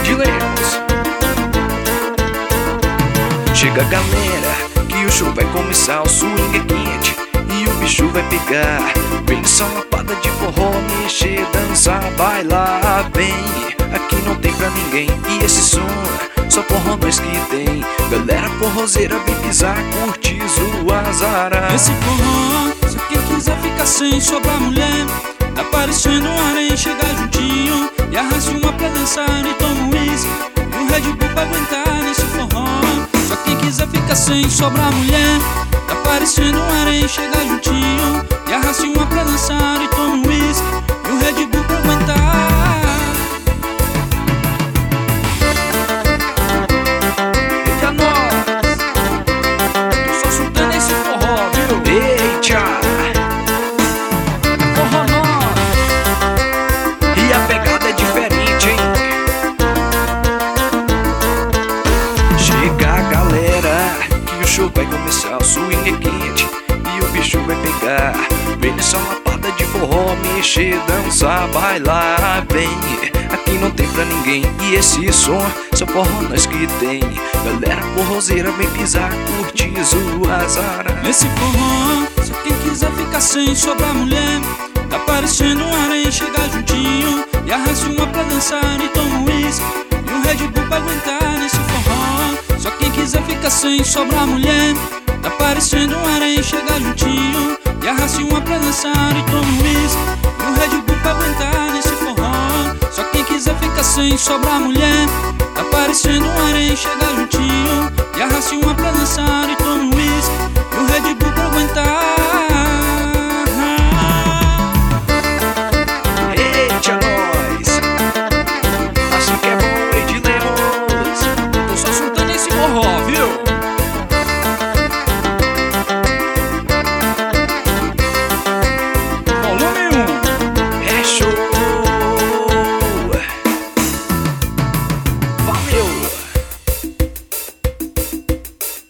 prediletos. Chega galera, que o show vai começar, o swing é quente e o bicho vai pegar. Vem só lapada de forró, mexer, dançar, bailar bem. Aqui não tem pra ninguém, e esse som só forró nós que tem. Galera forrozeira vem pisar, curtir, zoar, zarar. Esse forró, só quem quiser ficar sem sobrar mulher. Tá parecendo um harém, chega juntinho e arrasta uma pra dançar e toma um uísque e um Red Bull pra aguentar nesse forró. Só quem quiser ficar sem sobrar mulher. Tá parecendo um harém, chega juntinho e arrasta uma pra dançar e toma um uísque e um Red Bull pra aguentar. Eita nós, tô só soltando esse forró, viu? Eita, forró nós, e a pegada é diferente, hein? Chega galera, que o show vai começar, o swing é quente e o bicho vai pegar. Vem nessa lapada de forró, mexer, dançar, bailar bem. Aqui não tem pra ninguém, e esse som só forró nós que tem. Galera forrozeira vem pisar, curtir, zoar, zarar. Nesse forró, só quem quiser ficar sem sobrar mulher. Tá parecendo um harém, chega juntinho e arrasta uma pra dançar e toma um uísque e um Red Bull pra aguentar nesse forró. Só quem quiser ficar sem sobrar mulher. Tá parecendo um harém, chega juntinho e arrasta uma pra dançar e toma um uísque e um Red Bull pra aguentar nesse forró. Só quem quiser ficar sem sobrar mulher. Tá parecendo um harém, chega juntinho e arrasta uma pra dançar e